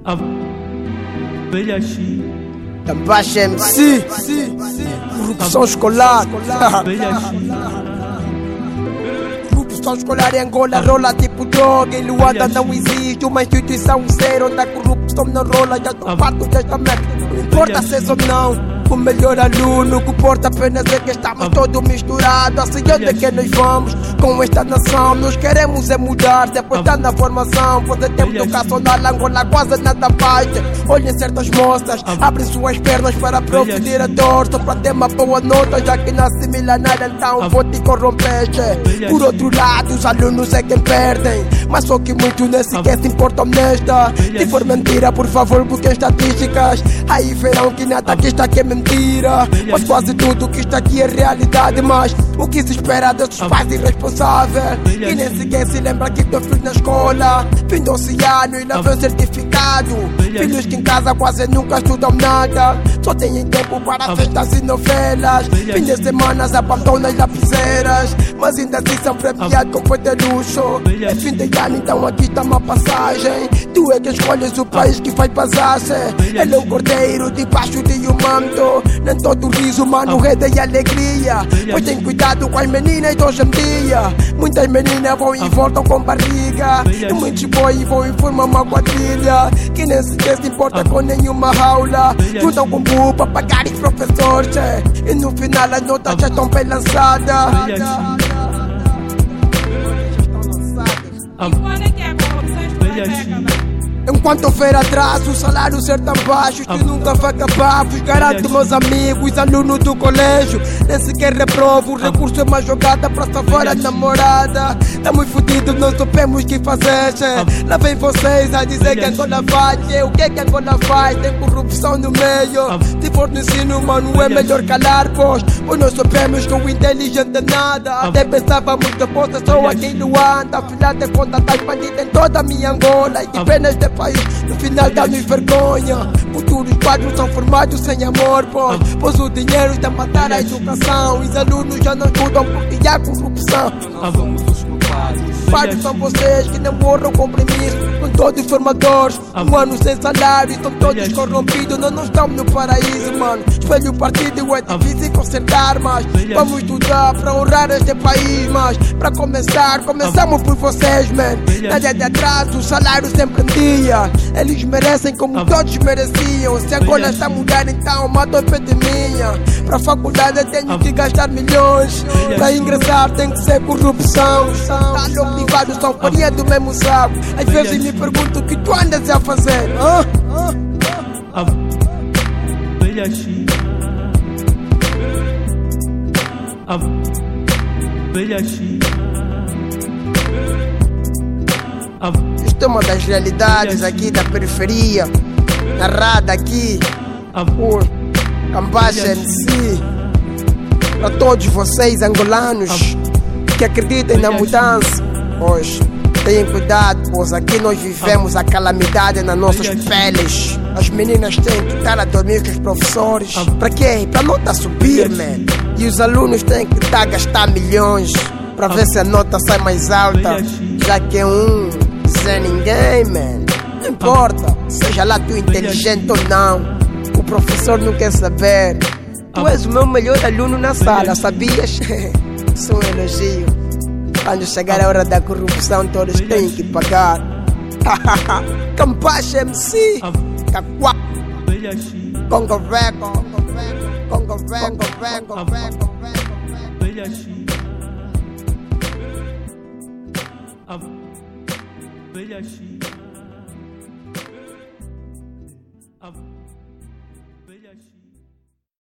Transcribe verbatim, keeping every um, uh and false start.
Abelha X, Tambaixa M C, corrupção escolar. Abelha X, Corrupção escolar em Angola rola tipo droga. Em Luanda não existe uma instituição zero onde a corrupção não rola. Já estou farto desta merda, não importa se és ou não. O melhor aluno, o que importa apenas é que estamos todos misturados. Assim onde é que nós vamos com esta nação? Nós queremos é mudar, depois está na formação. Quando temos educação na Angola quase nada faz. Olhem certas moças, abrem suas pernas para proferir a dor. Só para ter uma boa nota, já que nasce milionária, então vou te corromper. Por outro lado, os alunos é quem perdem, mas só que muito nem sequer se importam nesta. Se for mentira, por favor, busquem estatísticas. Aí verão que nada que está aqui é mentira. Mas quase tudo que está aqui é realidade. Mas o que se espera desses pais irresponsáveis que nem sequer se lembra que teu filho na escola findou-se ano e não vem certificado. Filhos que em casa quase nunca estudam nada, só têm tempo para festas e novelas. Fim de semanas abandonam as lapiseiras, mas ainda assim são premiados com coisa de luxo. É fim de ano, então aqui está uma passagem. Tu é que escolhes o país que faz passagem. Ele é o cordeiro debaixo de um manto. Nem todo riso, mano, rede e alegria. Pois tem cuidado com as meninas de hoje em dia. Muitas meninas vão e voltam com barriga, e muitos boys vão e formam uma quadrilha que nem sequer se importa com nenhuma aula. Juntam com burro para pagar os professores, e no final as notas já estão bem lançadas. Enquanto houver atraso, o salário ser tão baixo que nunca vai acabar. Vos garanto, meus amigos, alunos do colégio, nem sequer reprovo. O recurso é uma jogada para salvar a namorada. Estamos fodidos, não sabemos o que fazer. Lá vem vocês a dizer que Angola vai. O que é que Angola faz? Tem corrupção no meio. Se for no ensino, mano, é melhor calar, pois Pois nós sabemos que o inteligente é nada. Até pensávamos que fosse só aqui em Luanda. Afinal de contas, está expandida em toda a minha Angola. E que pena este país, no final dá-nos vergonha. Futuros quadros são formados sem amor, pois, pois o dinheiro está a matar a educação. Os alunos já não estudam porque há corrupção. Somos os culpados. Vários são vocês que não morram compromisso. São todos formadores, um ano sem salário, estão todos corrompidos. Nós não estamos no paraíso, mano. Espelho o partido é difícil consertar, mas vamos estudar para honrar este país. Mas para começar, começamos por vocês, man. Nada de atraso, o salário sempre em dia. Eles merecem como todos mereciam. Se agora está a mudar, então mata a epidemia. Para a faculdade eu tenho que gastar milhões. Para ingressar tem que ser corrupção. Tá louco, privados são farinha do mesmo saco. Às vezes me pergunto o que tu andas a fazer. Hã? Abelha X, Abelha X, Isto é uma das realidades aqui da periferia, narrada aqui por Tambaixa M C. Para todos vocês angolanos que acreditem na mudança, pois tenham cuidado, pois aqui nós vivemos a calamidade nas nossas peles. As meninas têm que estar a dormir com os professores. Para quê? Para a nota subir, man. E os alunos têm que estar a gastar milhões para ver se a nota sai mais alta, já que é um Zé ninguém, man. Não importa, seja lá tu inteligente ou não, o professor não quer saber. Tu és o meu melhor aluno na sala, sabias? Isso é um elogio. Quando chegar a hora da corrupção, todos têm que pagar. Tambaixa M C, Cacuá, Congo Record, Congo Record, Congo Record, Abelha X, Abelha X,